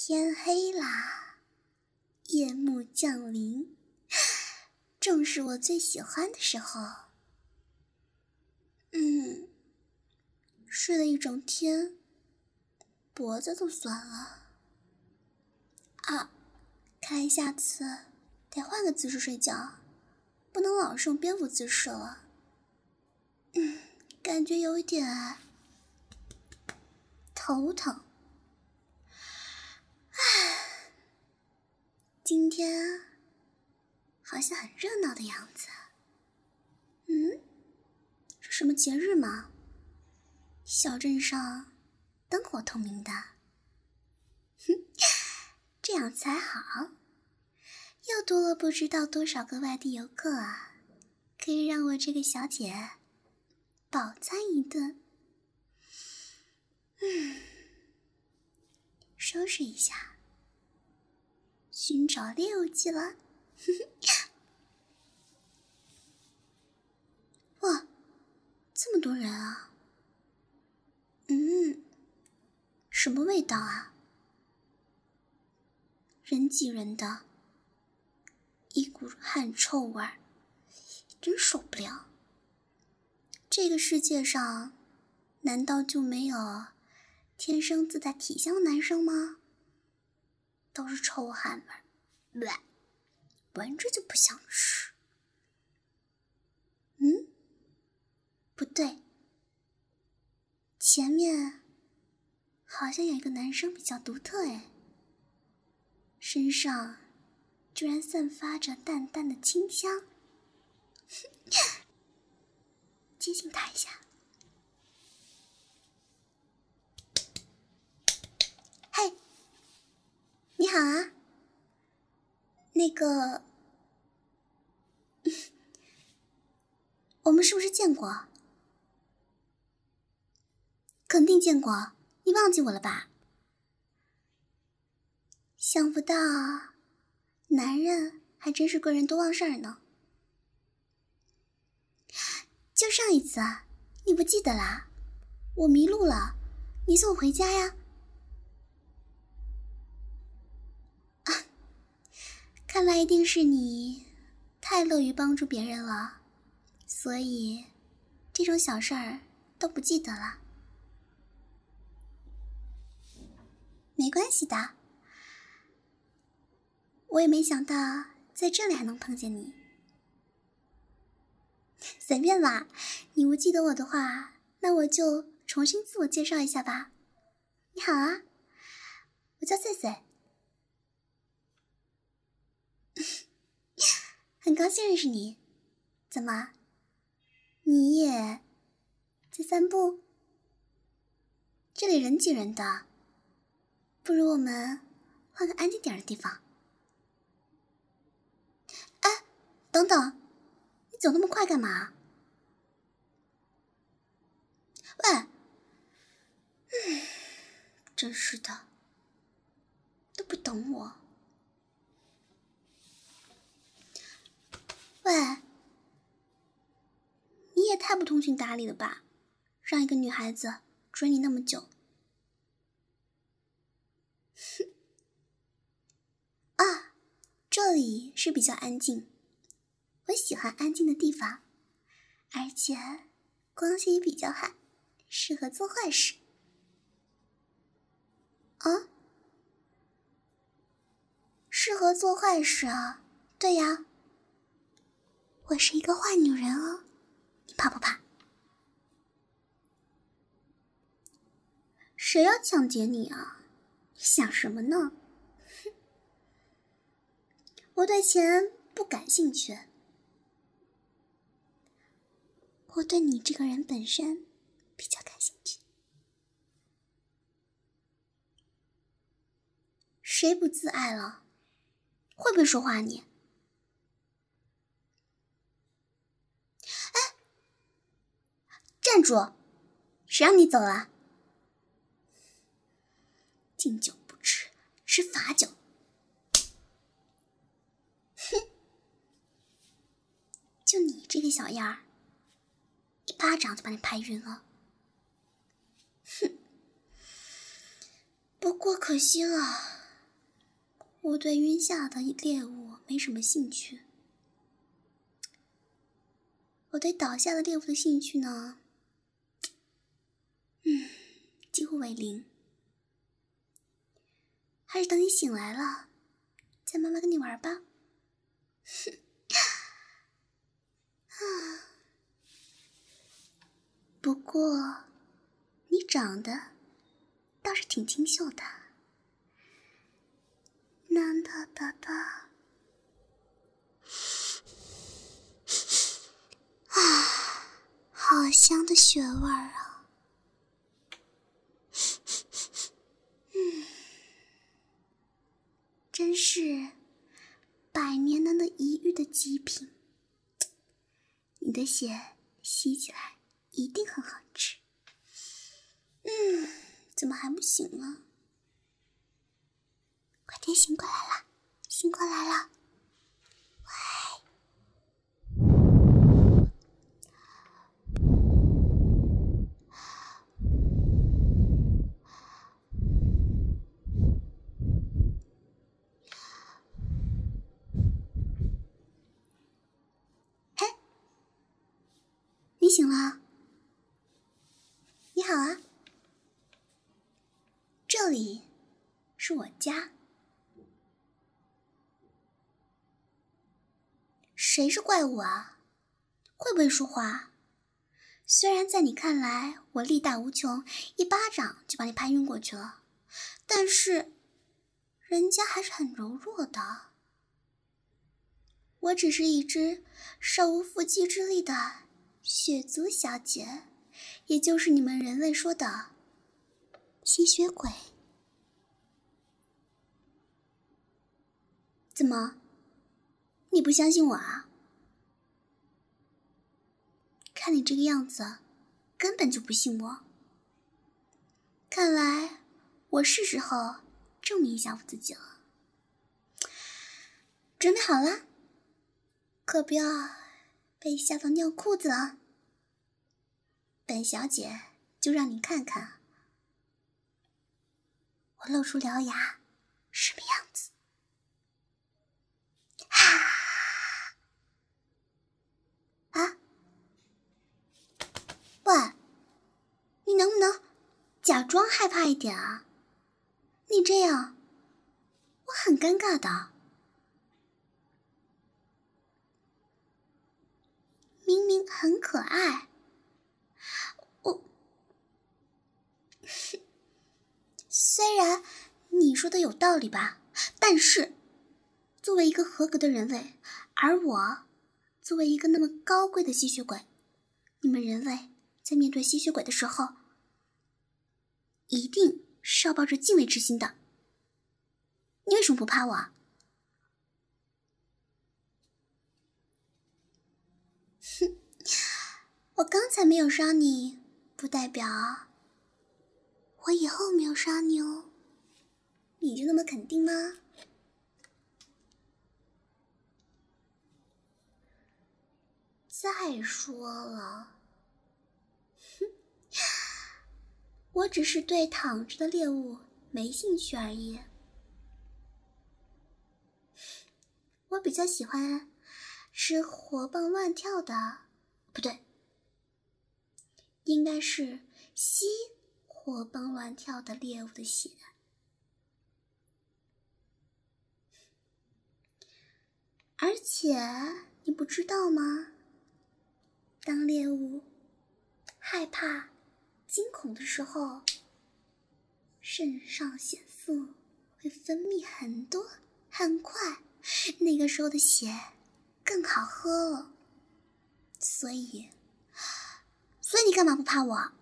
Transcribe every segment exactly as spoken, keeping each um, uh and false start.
天黑啦，夜幕降临，正是我最喜欢的时候。嗯，睡了一整天，脖子都酸了。啊，看来下次得换个姿势睡觉，不能老是用蝙蝠姿势了。嗯，感觉有一点头疼。唉，今天好像很热闹的样子。嗯，是什么节日吗？小镇上灯火通明的。哼，这样才好，又多了不知道多少个外地游客啊，可以让我这个小姐饱餐一顿。嗯，收拾一下，寻找猎物去了。哇，这么多人啊！嗯，什么味道啊？人挤人的，一股汗臭味儿，真受不了。这个世界上，难道就没有天生自带体香的男生吗？都是臭汗味儿，闻着就不想吃。嗯，不对，前面好像有一个男生比较独特哎，身上居然散发着淡淡的清香。接近他一下。嘿，你好啊。那个，我们是不是见过？肯定见过，你忘记我了吧？想不到，男人还真是贵人多忘事儿呢。就上一次啊，你不记得啦？我迷路了，你送我回家呀。啊，看来一定是你太乐于帮助别人了，所以这种小事儿都不记得了。没关系的，我也没想到在这里还能碰见你。随便吧，你不记得我的话，那我就重新自我介绍一下吧。你好啊，我叫穗穗。很高兴认识你。怎么，你也在散步？这里人挤人的，不如我们换个安静点的地方。哎，等等，你走那么快干嘛？喂，嗯，真是的，都不等我。喂，你也太不通情达理了吧，让一个女孩子追你那么久。啊，这里是比较安静，我喜欢安静的地方，而且光线也比较好，适合做坏事。啊？适合做坏事啊？对呀，我是一个坏女人哦，你怕不怕？谁要抢劫你啊？你想什么呢？我对钱不感兴趣，我对你这个人本身比较感兴趣。谁不自爱了？会不会说话你？哎，站住！谁让你走了？敬酒不吃吃罚酒。哼，就你这个小样儿，一巴掌就把你拍晕了。哼，不过可惜了， 我对晕下的猎物没什么兴趣。我对倒下的猎物的兴趣呢，嗯，几乎为零。还是等你醒来了，再慢慢跟你玩吧。不过，你长得倒是挺清秀的。难哒哒哒。啊，好香的血味儿啊！嗯，真是百年难得一遇的极品。你的血吸起来一定很好吃。嗯，怎么还不醒啊？快点醒过来了，醒过来了。喂。嘿，你醒了？你好啊，这里是我家。谁是怪物啊？会不会说话？虽然在你看来我力大无穷，一巴掌就把你拍晕过去了，但是人家还是很柔弱的。我只是一只手无缚鸡之力的血族小姐，也就是你们人类说的吸血鬼。怎么，你不相信我啊？看你这个样子，根本就不信我。看来我是时候证明一下我自己了。准备好了？可不要被吓到尿裤子了。本小姐就让你看看我露出獠牙什么样子。啊！喂，你能不能假装害怕一点啊？你这样我很尴尬的。明明很可爱，我虽然你说的有道理吧，但是作为一个合格的人类，而我作为一个那么高贵的吸血鬼，你们人类在面对吸血鬼的时候，一定是要抱着敬畏之心的。你为什么不怕我啊？哼，我刚才没有杀你，不代表我以后没有杀你哦。你就那么肯定吗？再说了，哼，我只是对躺着的猎物没兴趣而已。我比较喜欢吃活蹦乱跳的，不对，应该是吸活蹦乱跳的猎物的血。而且你不知道吗？当猎物害怕、惊恐的时候，肾上腺素会分泌很多，很快，那个时候的血更好喝了。所以，所以你干嘛不怕我？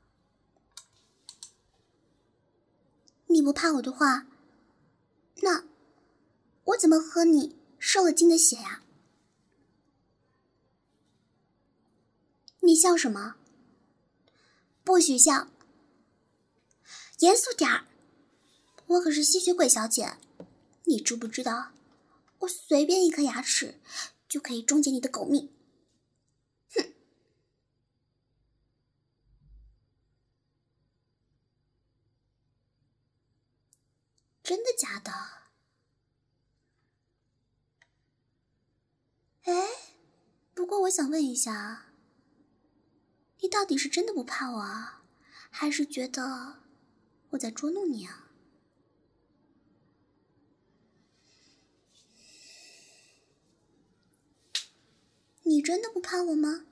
你不怕我的话，那我怎么喝你受了惊的血呀？你笑什么？不许笑，严肃点儿。我可是吸血鬼小姐，你知不知道？我随便一颗牙齿就可以终结你的狗命。哼！真的假的？ 哎，不过我想问一下，你到底是真的不怕我啊，还是觉得我在捉弄你啊？你真的不怕我吗？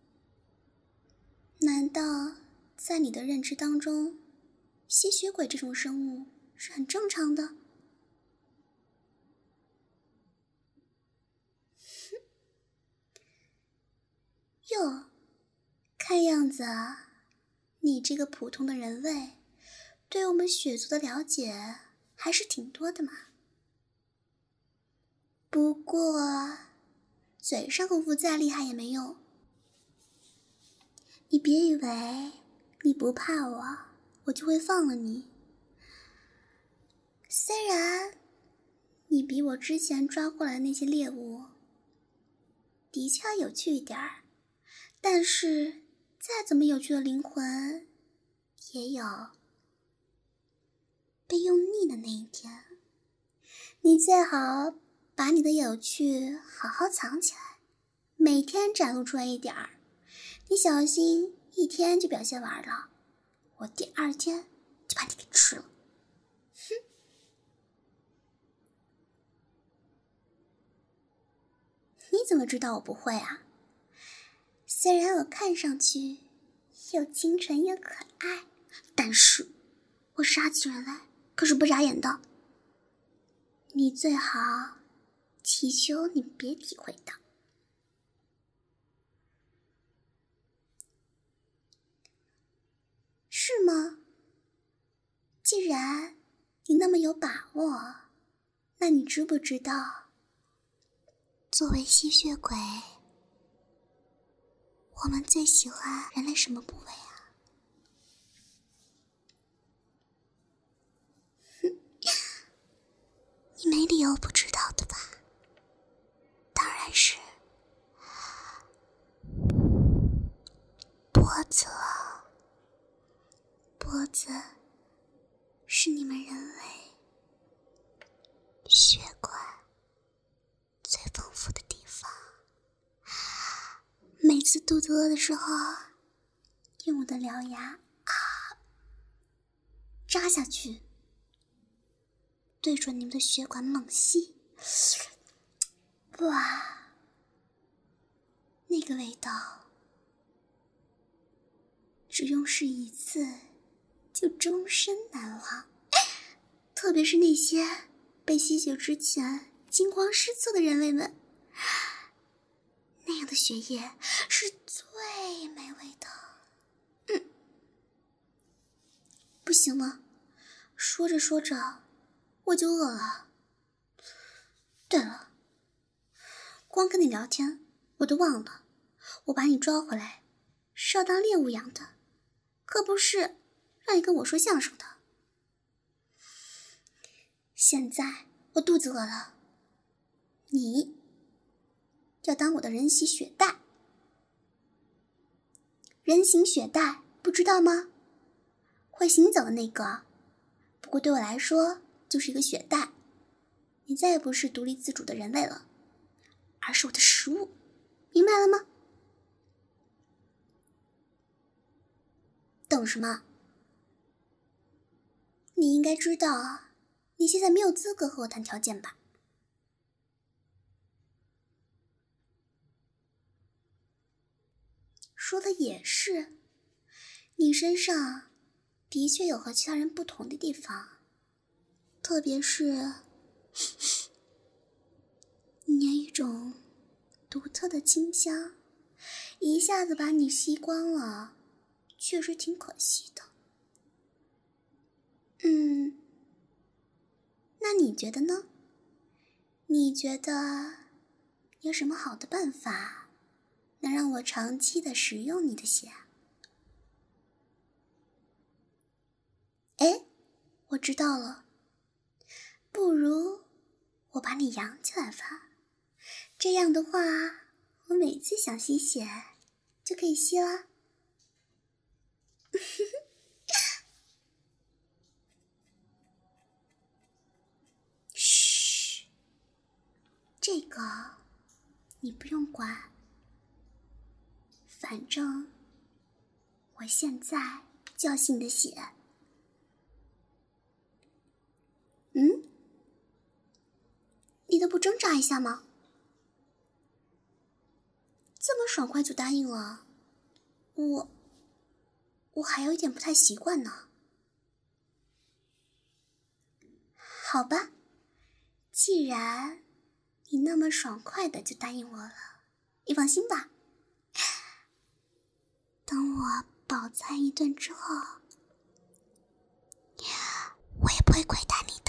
难道在你的认知当中，吸血鬼这种生物是很正常的？哟，看样子啊，你这个普通的人类，对我们血族的了解还是挺多的嘛。不过，嘴上功夫再厉害也没用。你别以为你不怕我，我就会放了你。虽然你比我之前抓过来的那些猎物的确要有趣一点儿，但是再怎么有趣的灵魂，也有被用腻的那一天。你最好把你的有趣好好藏起来，每天展露出来一点儿。你小心一天就表现完了，我第二天就把你给吃了。哼！你怎么知道我不会啊？虽然我看上去又清纯又可爱，但是我杀起人来可是不眨眼的。你最好祈求你别体会到。是吗？既然你那么有把握，那你知不知道，作为吸血鬼，我们最喜欢人类什么部位啊？你没理由不知道的吧？当然是脖子了。脖子是你们人类血管最丰富的地方。每次肚子饿的时候，用我的獠牙啊扎下去，对准你们的血管猛吸，哇，那个味道，只用试一次就终身难忘。特别是那些被吸血之前惊慌失措的人类们，那样的血液是最美味的。嗯，不行了，说着说着我就饿了。对了，光跟你聊天我都忘了，我把你抓回来是要当猎物养的，可不是让你跟我说相声的。现在我肚子饿了，你要当我的人形血袋。人形血袋不知道吗？会行走的那个，不过对我来说就是一个血袋。你再也不是独立自主的人类了，而是我的食物，明白了吗？等什么？你应该知道，你现在没有资格和我谈条件吧？说的也是，你身上的确有和其他人不同的地方，特别是你有一种独特的清香，一下子把你吸光了，确实挺可惜的。嗯，那你觉得呢？你觉得有什么好的办法能让我长期的食用你的血啊？哎，我知道了，不如我把你养起来吧。这样的话，我每次想吸血就可以吸啦。嘘，这个你不用管，反正我现在就要吸你的血。嗯？你都不挣扎一下吗？这么爽快就答应了，我我还有一点不太习惯呢。好吧，既然你那么爽快的就答应我了，你放心吧，等我饱餐一顿之后，我也不会亏待你的。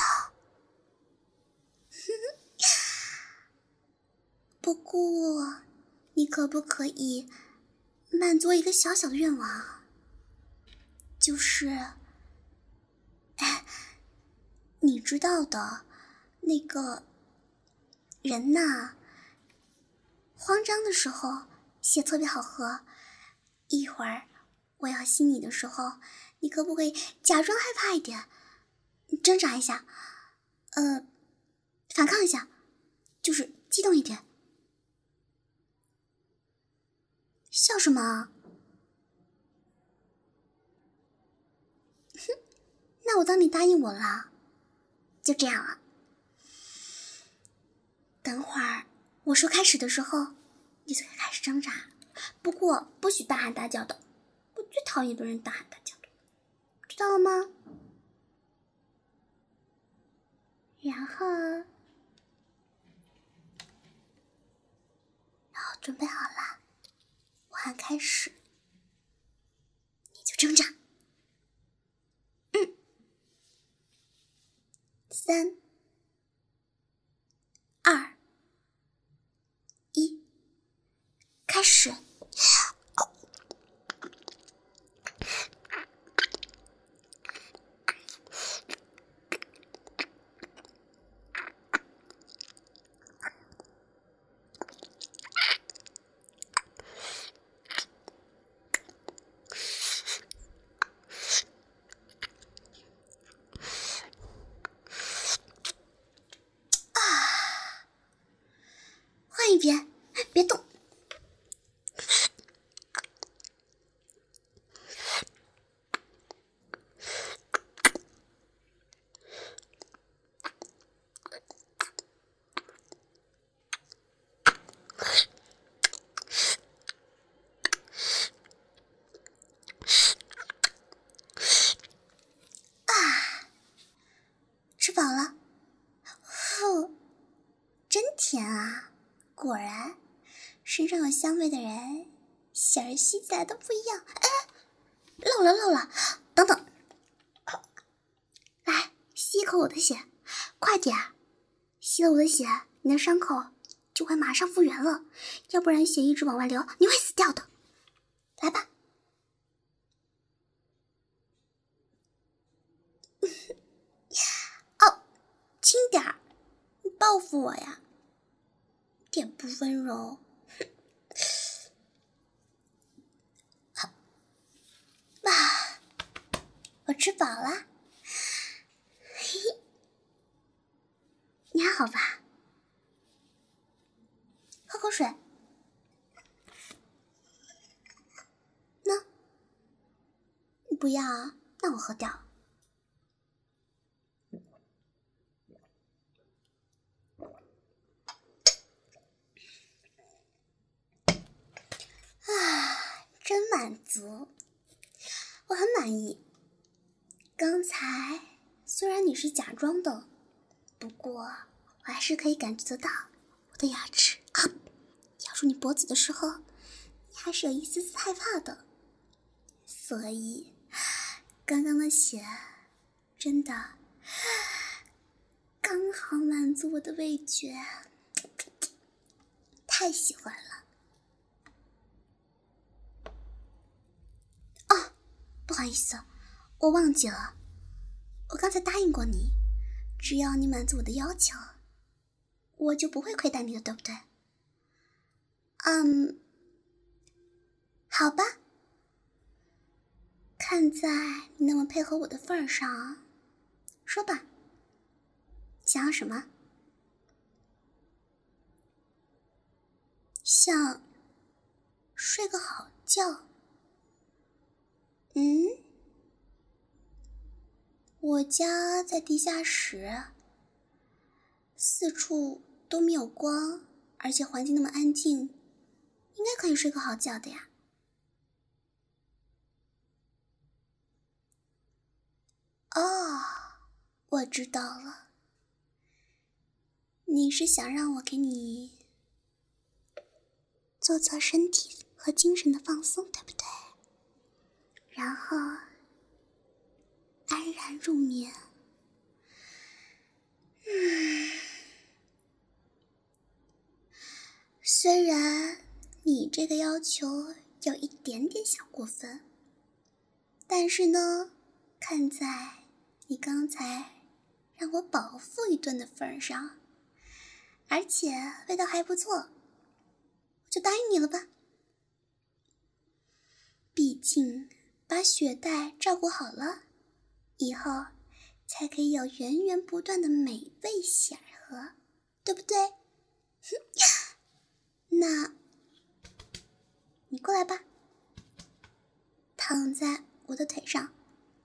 不过你可不可以满足一个小小的愿望，就是哎，你知道的，那个人呐，慌张的时候血特别好喝，一会儿我要吸你的时候，你可不可以假装害怕一点，挣扎一下，呃，反抗一下，就是激动一点。笑什么啊？哼，那我当你答应我了，就这样了。等会儿我说开始的时候，你就开始挣扎，不过不许大喊大叫的，我最讨厌别人大喊大叫的，知道了吗？然后，然后准备好了，我喊开始，你就挣扎。嗯，三、二、一，开始。换一边，别动。吃饱了，呼，真甜啊！果然，身上有香味的人，血儿吸起来都不一样。哎，漏了漏了，等等，来吸一口我的血，快点！吸了我的血，你的伤口就会马上复原了，要不然血一直往外流，你会死掉的。来吧。哦，轻点儿，你报复我呀？点不温柔。好，啊，我吃饱了。嘿嘿，你还好吧？喝口水。喏，你不要啊？那我喝掉。啊，真满足，我很满意。刚才虽然你是假装的，不过我还是可以感觉得到我的牙齿啊咬住你脖子的时候，你还是有一丝丝害怕的。所以刚刚的血真的刚好满足我的味觉，太喜欢了。哦，不好意思，我忘记了，我刚才答应过你，只要你满足我的要求，我就不会亏待你的，对不对？嗯，好吧，看在你那么配合我的份儿上，说吧，想要什么？ 想睡个好觉。嗯？我家在地下室，四处都没有光，而且环境那么安静，应该可以睡个好觉的呀。哦，我知道了，你是想让我给你做做身体和精神的放松，对不对？然后安然入眠。嗯，虽然你这个要求有一点点小过分，但是呢，看在你刚才让我饱腹一顿的份上，而且味道还不错，我就答应你了吧。毕竟把雪袋照顾好了，以后才可以有源源不断的美味喜儿喝，对不对？那你过来吧，躺在我的腿上。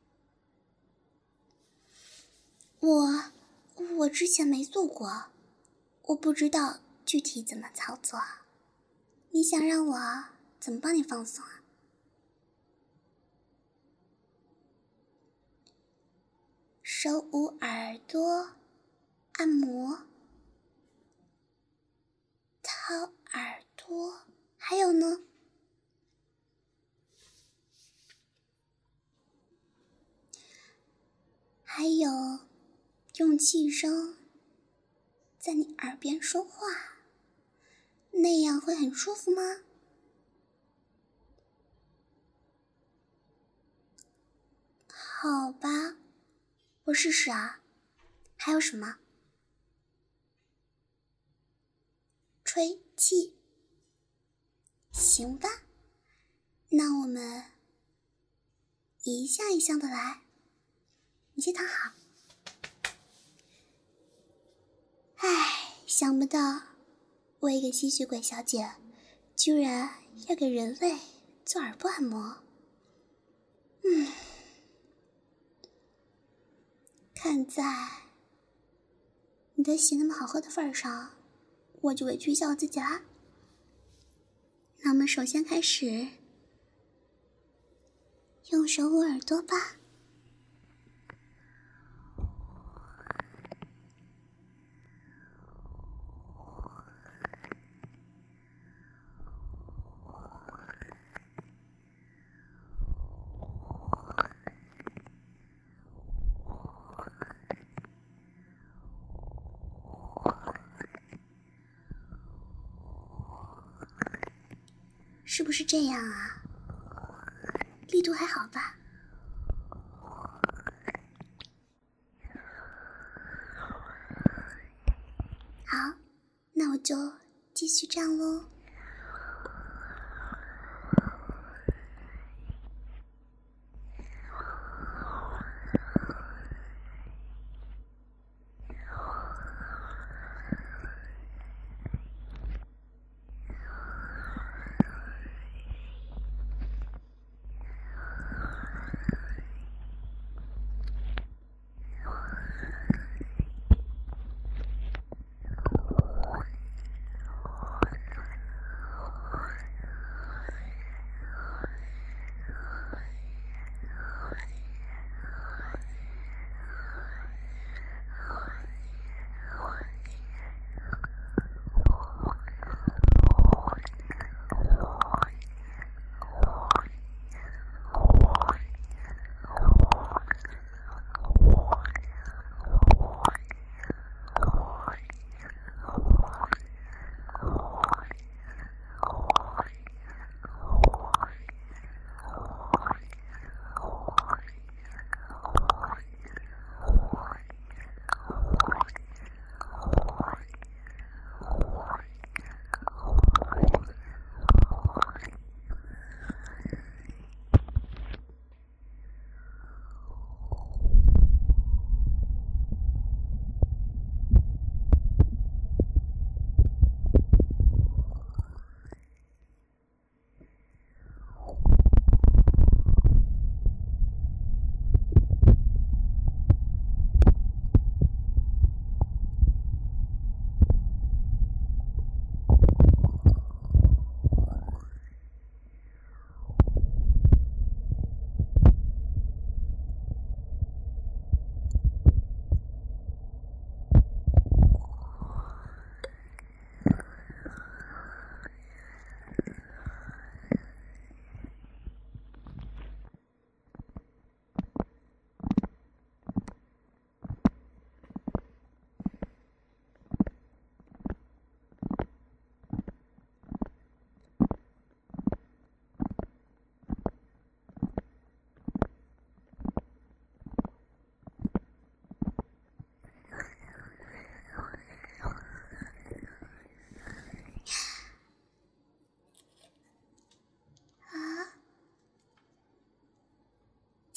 我我之前没做过，我不知道具体怎么操作。你想让我怎么帮你放松啊？手捂耳朵，按摩，掏耳朵，还有呢？还有用气声在你耳边说话，那样会很舒服吗？好吧，我试试啊。还有什么？吹气。行吧，那我们一项一项的来。你先躺好。唉，想不到我一个吸血鬼小姐居然要给人类做耳部按摩。嗯，看在你的血那么好喝的份上，我就委屈一下我自己啦。那我们首先开始用手捂耳朵吧。是不是这样啊？力度还好吧？好，那我就继续这样咯。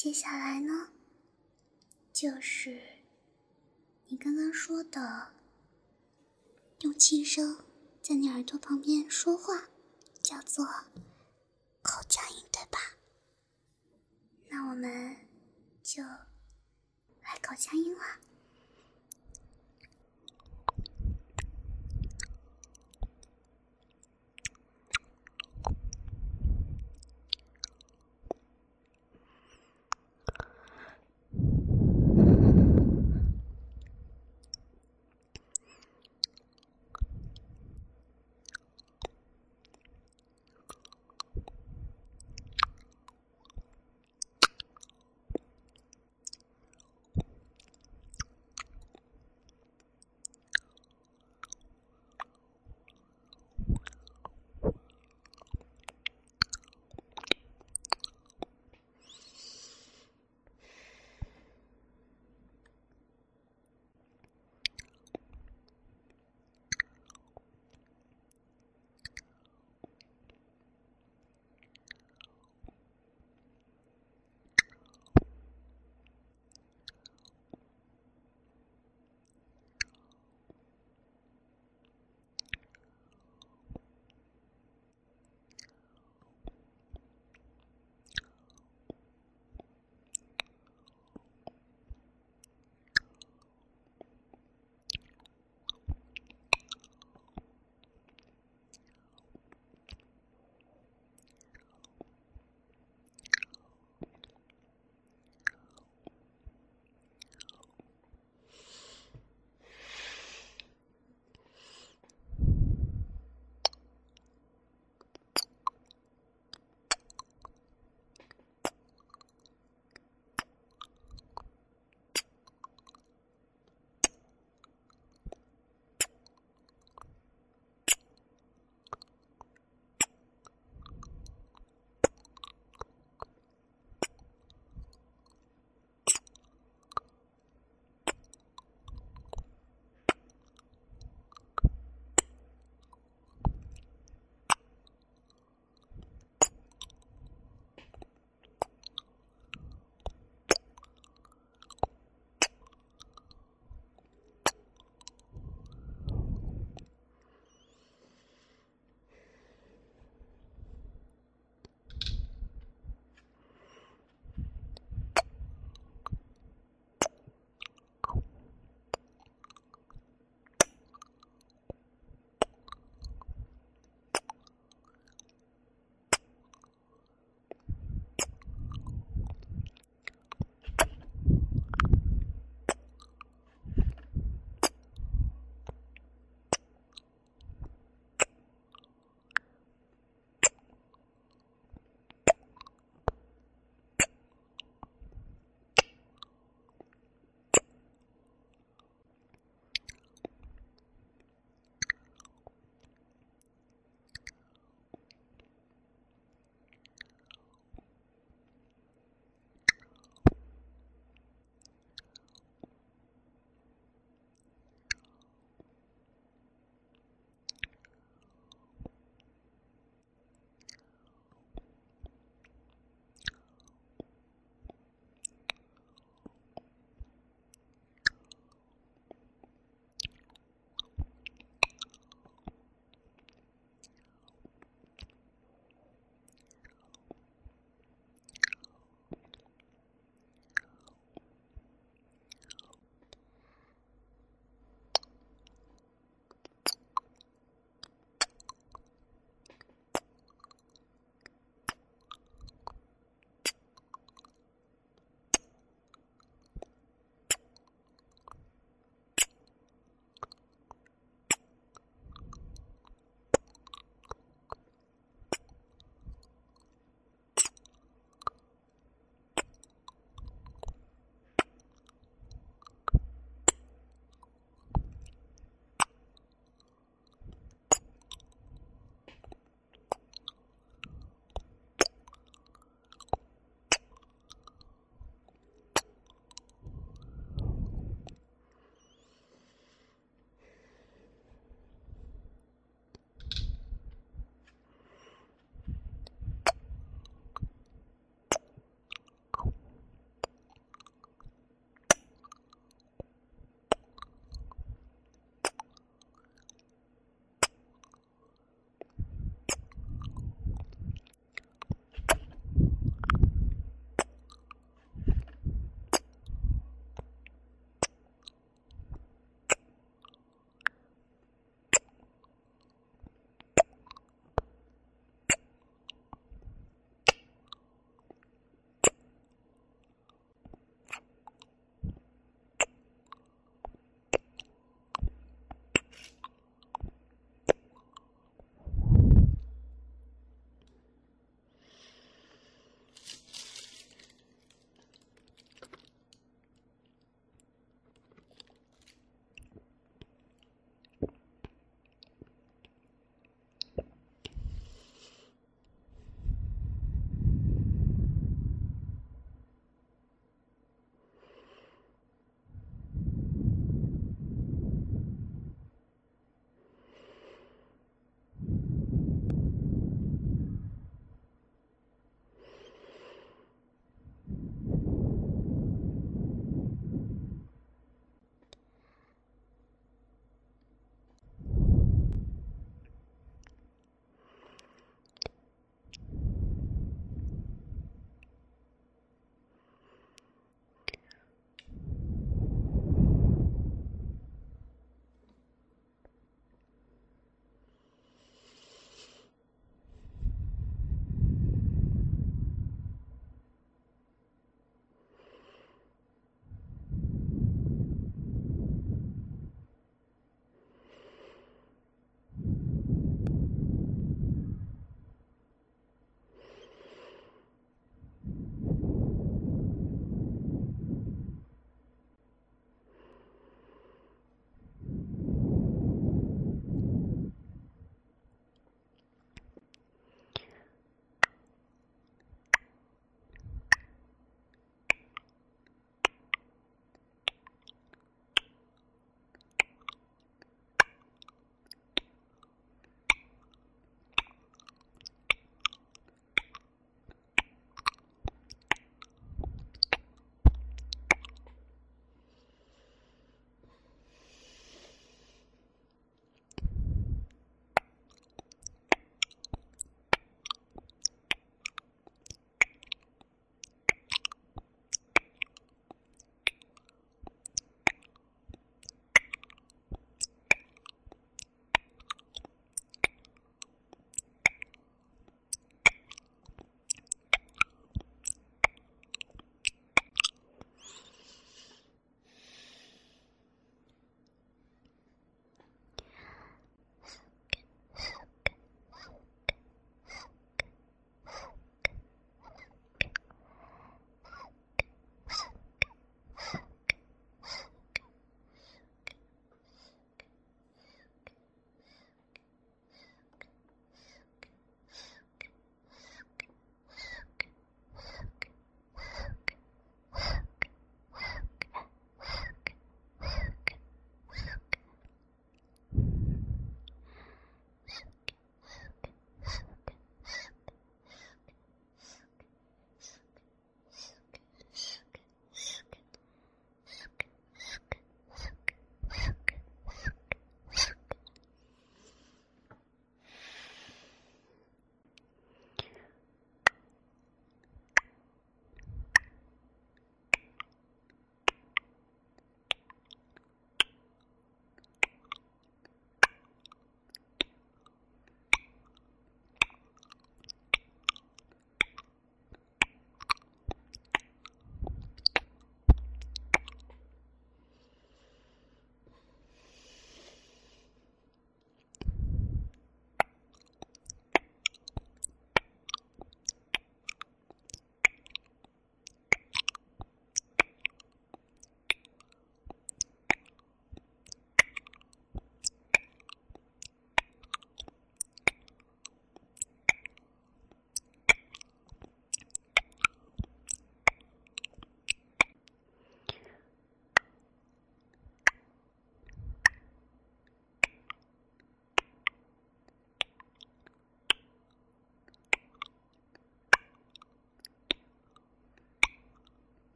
接下来呢，就是你刚刚说的用轻声在你耳朵旁边说话，叫做口腔音，对吧？那我们就来口腔音了。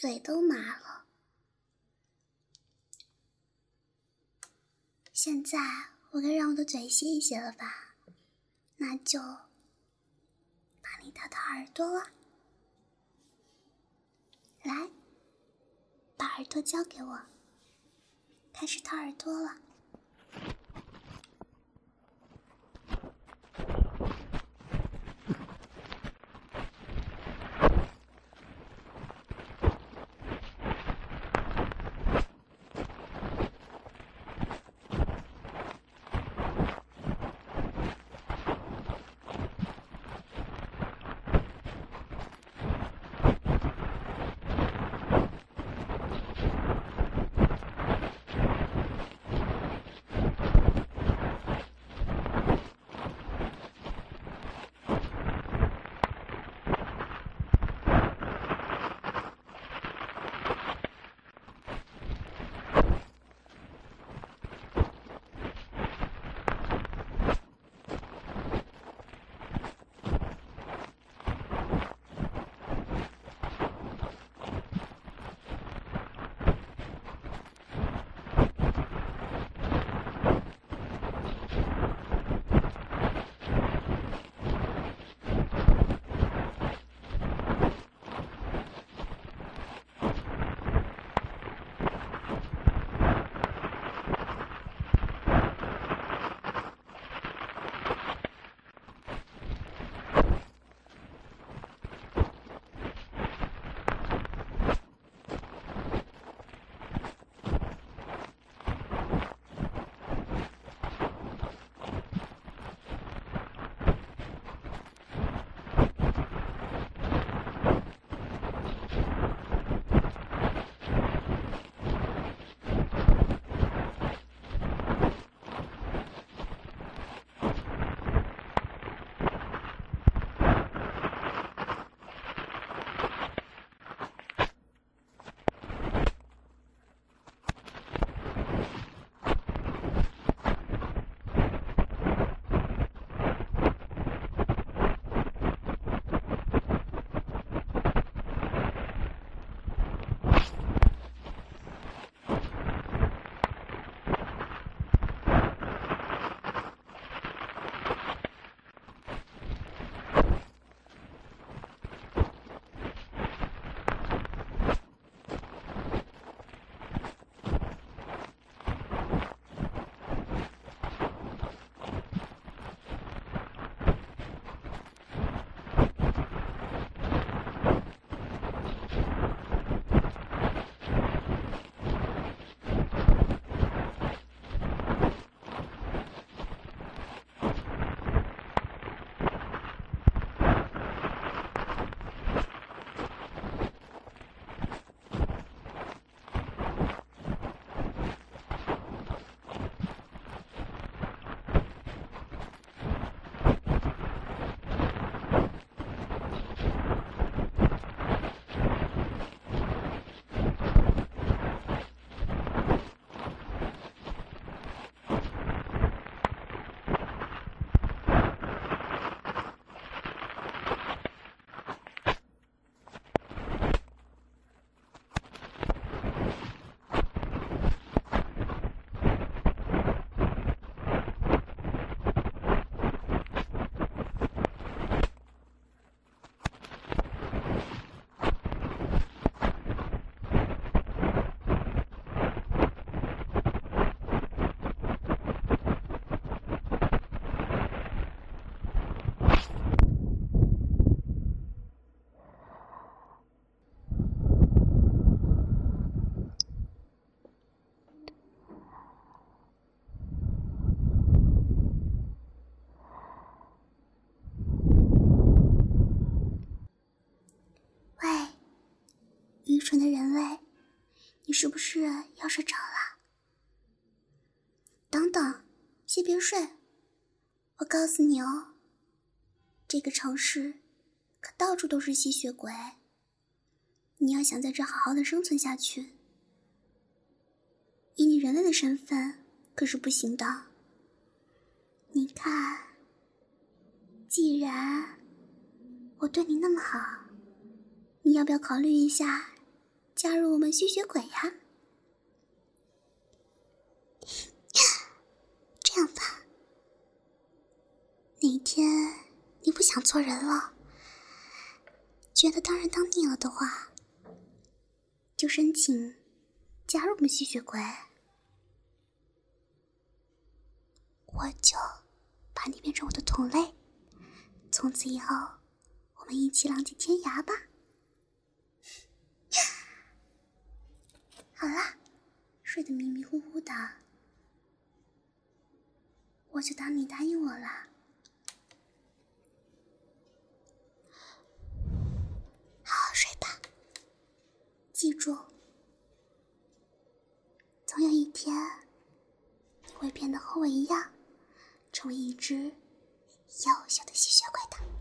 嘴都麻了。现在我该让我的嘴歇一歇了吧？那就帮你掏掏耳朵了。来，把耳朵交给我，开始掏耳朵了。愚蠢的人类，你是不是要睡着了？等等，先别睡。我告诉你哦，这个城市可到处都是吸血鬼，你要想在这好好的生存下去，以你人类的身份可是不行的。你看，既然我对你那么好，你要不要考虑一下加入我们吸血鬼呀。这样吧，哪天你不想做人了，觉得当人当腻了的话，就申请加入我们吸血鬼，我就把你变成我的同类，从此以后我们一起浪迹天涯吧。好啦，睡得迷迷糊糊的，我就当你答应我了。好好睡吧，记住，总有一天你会变得和我一样，成为一只幼小的吸血鬼的。